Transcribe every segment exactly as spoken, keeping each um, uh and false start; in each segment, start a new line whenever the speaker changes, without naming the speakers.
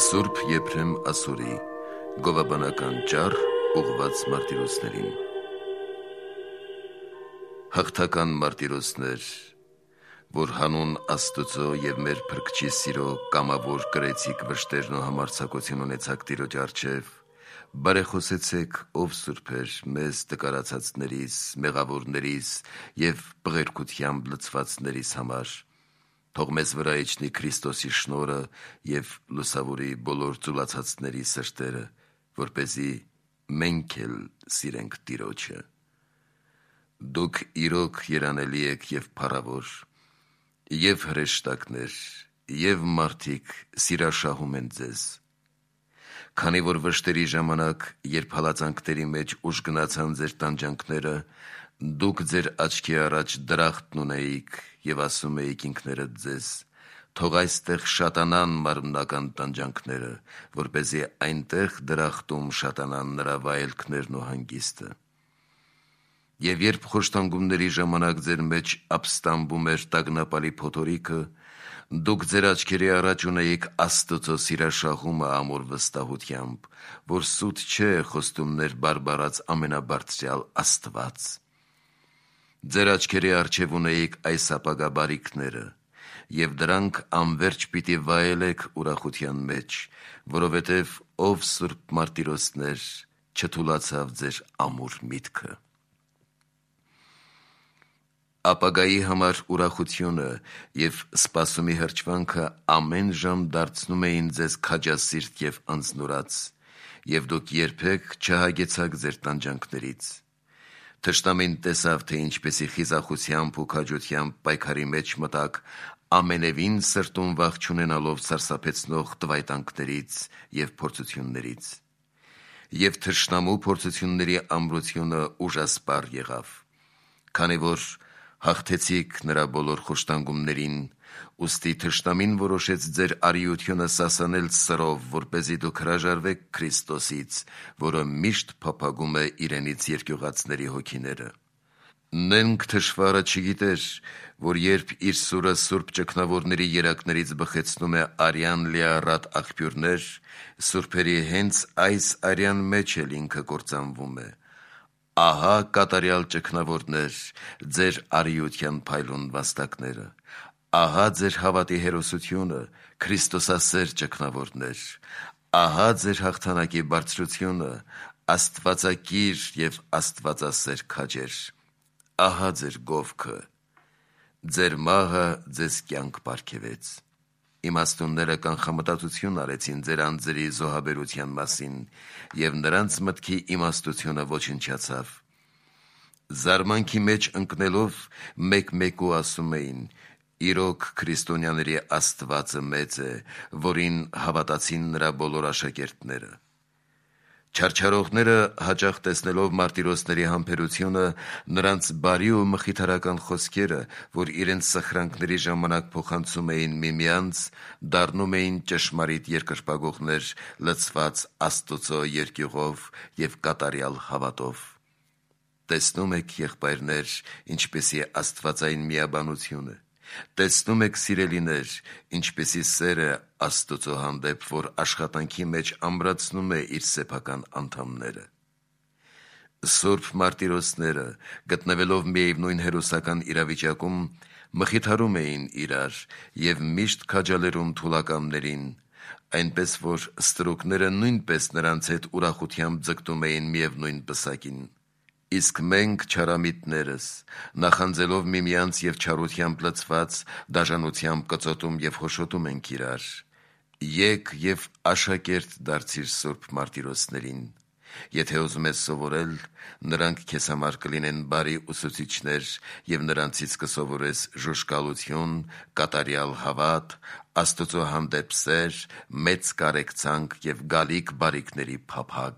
Սուրբ Եփրեմ Ասորի գովաբանական ճառ ուղղված մարտիրոսներին։ Հաղթական մարտիրոսներ, որ հանուն Աստծո եւ մեր Փրկչի սիրո կամավոր կրեցիք վշտերն ու համարձակություն ունեցաք Տիրոջ առջև, բարեխոսեցեք, ով սուրբեր, մեզ տկարացածներիս, մեղավորներիս եւ բղերքությամբ լցվածներիս համար։ Թող մեզ վրա իջնի Քրիստոսի շնորհը եւ լուսավորի բոլոր ծուլացածների սրտերը, որպեսզի մենք էլ սիրենք Տիրոջը։ Դուք իրոք երանելի եք եւ փառավոր, եւ հրեշտակներ, եւ մարդիկ սիրաշահում են ձեզ։ Քանի որ վշտերի ժամանակ, երբ հալածանքների մեջ ուժ գնացան ձեր տանջանքները, դուք ձեր աչքի առաջ դրախտն ունեիք եւ ասում էիք ինքներդ ձեզ. թող այստեղ շատանան մարմնական տանջանքները, որպեսզի այնտեղ դրախտում շատանան նրա վայելքներն ու հանգիստը։ Եվ երբ խոշտանգումների ժամանակ ձեր մեջ ապստամբում էր տագնապալի փոթորիկը, դուք ձեր աչքերի առաջ ունեիք Աստծո սիրաշահումը ամուր վստահությամբ, որ սուտ չէ խոստումներ բարբարած ամենաբարձրյալ Աստված։ Ձեր աչքերի առջև ունեիք այս ապագա բարիքները, եւ դրանք անվերջ պիտի վայելեք ուրախության մեջ, որովհետեւ ով սուրբ մարտիրոսներ չթուլացավ ձեր ամուր միտքը։ Ապագայի համար ուրախությունը եւ սպասումի հրճվանքը ամեն ժամ դարձնում էին ձեզ քաջասիրտ եւ անձնուրաց, եւ դուք երբեք չհագեցաք ձեր տանջանքներից։ Թշնամին տեսավ, թե ինչպեսի խիզախությամբ ու քաջությամբ պայքարի մեջ մտաք, ամենևին սրտում վախ չունենալով սարսափեցնող տվայտանքներից եւ փորձություններից։ Եվ թշնամու փորձությունների ամրությունը ուժասպառ եղավ, քանի որ հաղթեցիք նրա բոլոր խոշտանգումներին, ուստի թշնամին որոշեց ձեր արիությունը սասանել սրով, որպեսզի դուք հրաժարվեք Քրիստոսից, որը միշտ փափագում է իրենից երկյուղածների հոգիները։ Նենք թշվառը չգիտեր, որ երբ իր սուրը սուրբ ճգնավորների երակներից բխեցնում է արյան լիառատ աղբյուրներ, սուրբերի հենց այս արյան մեջ էլ ինքը կործանվում է։ Ահա կատարյալ ճգնավորներ, ձեր արիության փայլուն վաստակները, ահա ձեր հավատի հերոսությունը, Քրիստոսասեր ճգնավորներ, ահա ձեր հաղթանակի բարձրությունը, Աստվածակիր եւ Աստվածասեր քաջեր, ահա ձեր գովքը, ձեր մահը ձեզ կյանք պարգևեց։ Իմաստունները կանխամտածություն արեցին ձեր անձերի զոհաբերության մասին, եւ նրանց մտքի իմաստությունը ոչնչացավ։ Զարմանքի մեջ ընկնելով մեկ-մեկու ասում էին. իրոք քրիստոնյաների Աստվածը մեծ է, որին հավատացին նրա բոլոր աշակերտները։ Չարչարողները հաճախ տեսնելով մարտիրոսների համբերությունը, նրանց բարի ու մխիթարական խոսքերը, որ իրենց սխրանքների ժամանակ փոխանցում էին միմյանց, դառնում էին ճշմարիտ երկրպագողներ, լցված Աստծո երկյուղով եւ կատարյալ հավատով։ Տեսնում եք, եղբայրներ, ինչպեսի աստվածային միաբանությունը, տեսնում եք, սիրելիներ, ինչպեսի սերը Աստծո հանդեպ, որ աշխատանքի մեջ ամրացնում է իր սեփական անդամները։ Սուրբ մարտիրոսները, գտնվելով միևնույն հերոսական իրավիճակում, մխիթարում էին իրար եւ միշտ քաջալերում թուլակամներին, այնպես որ ստրուկները նույնպես նրանց հետ ուրախությամբ ձգտում էին միևնույն պսակին։ Իսկ մենք չարամիտներս, նախանձելով միմյանց եւ չարությամբ լցված, դաժանությամբ կծոտում եւ հոշոտում ենք իրար։ Եկ եւ աշակերտ դարձիր սուրբ մարտիրոսներին։ Եթե ուզում ես սովորել, նրանք քեզ համար կլինեն բարի ուսուցիչներ եւ նրանցից կսովորես ժուժկալություն, կատարյալ հավատ, Աստծո հանդեպ սեր, մեծ կարեկցանք եւ գալիք բարիքների փափագ։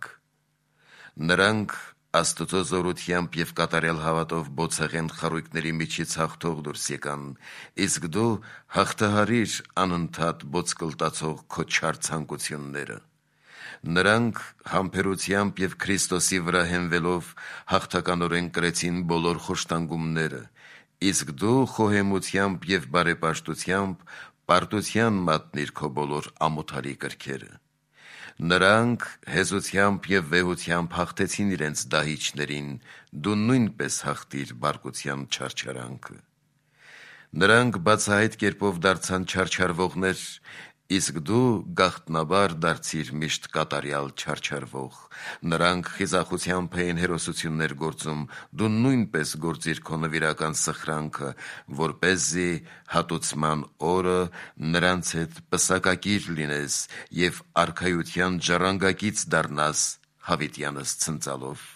Նրանք Աստծո զորությամբ եւ կատարյալ հավատով բոցեղեն խարույկների միջից հաղթող դուրս եկան, իսկ դու հաղթահարիր անընդհատ բոցկլտացող քո չար ցանկությունները։ Նրանք համբերությամբ եւ Քրիստոսի վրա հենվելով հաղթականորեն կրեցին բոլոր խոշտանգումները, իսկ դու խոհեմությամբ եւ բարեպաշտությամբ պարտության մատնիր քո բոլոր ամոթալի կրքերը։ Նրանք հեզությամբ և վեհությամբ հաղթեցին իրենց դահիճներին, դու նույնպես հաղթիր բարկության չարչարանքը։ Նրանք բացահայտ կերպով դարձան չարչարվողներ, իսկ դու գաղտնաբար դարձիր միշտ կատարյալ չարչարվող։ Նրանք խիզախությամբ էին հերոսություններ գործում, դու նույնպես գործիր քո նվիրական սխրանքը, որպեսզի հատուցման օրը նրանց հետ պսակակիր լինես և արքայության ժառանգակից դառնաս հավիտյանս ցնծալով։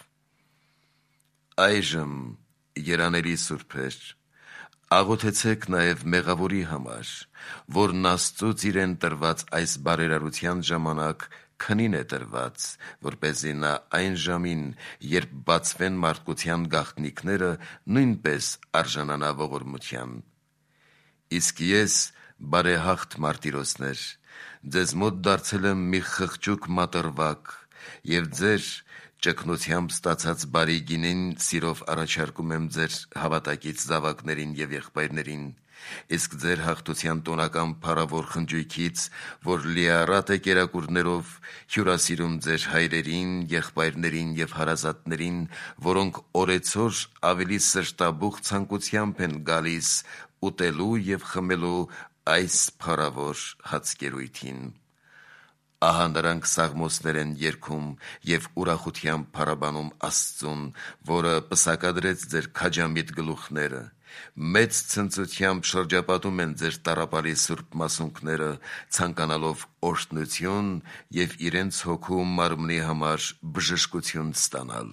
Այժմ, երանելի սուրբեր, աղոթեցեք նաև մեղավորի համար, որն Աստծուց իրեն տրված այս բարերարության ժամանակ քնին է տրված, որպեսզի նա այն ժամին, երբ բացվեն մարդկության գաղտնիքները, նույնպես արժանանա ողորմության։ Իսկ ես, բարեհաղթ մարտիրոսներ, ձեզ մոտ դարձել եմ մի խղճուկ մատռվակ և ձեր ճգնությամբ ստացած բարի գինին սիրով առաջարկում եմ ձեր հավատակից զավակներին և եղբայրներին, իսկ ձեր հաղթության տոնական փառավոր խնջույքից, որ լիառատ է կերակուրներով, հյուրասիրում ձեր հայրերին, եղբայրներին և հարազատներին, որոնք օրեցօր ավելի սրտաբուխ ցանկությամբ են գալիս ուտելու և խմելու այս փառավոր հացկերույթին։ Ահա նրանք սաղմոսներ են երգում և ուրախությամբ փառաբանում Աստծուն, որը պսակադրեց ձեր քաջամիտ գլուխները, մեծ ցնծությամբ շրջապատում են ձեր տառապալի սուրբ մասունքները, ցանկանալով օրհնություն և իրենց հոգու ու մարմնի համար բժշկություն ստանալ։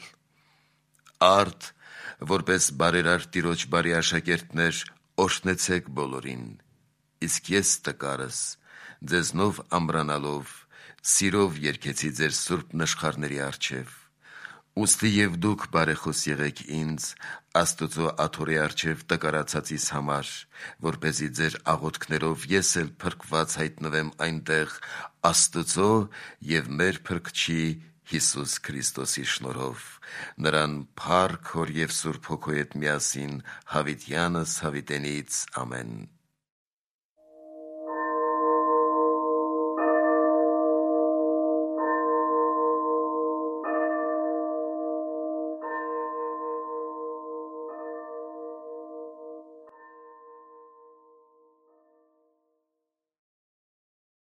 Արդ, որպես բարերար Տիրոջ բարի աշակերտներ, օրհնեցեք բոլորին, իսկ ես տկարս, ձեզնով ամրանալով, սիրով երգեցի ձեր սուրբ նշխարների առջև։ Ուստի և դուք բարեխոս եղեք ինձ, Աստուծո աթոռի առջև տկարացածիս համար, որպեսզի ձեր աղոթքներով ես էլ փրկված հայտնվեմ այնտեղ Աստծո և մեր Փրկչի Հիսուս Քրիստոսի շնորհով։ Նրան փառք Հոր և Սուրբ Հոգու հետ միասին հավիտյանս հավիտենից։ Ամեն։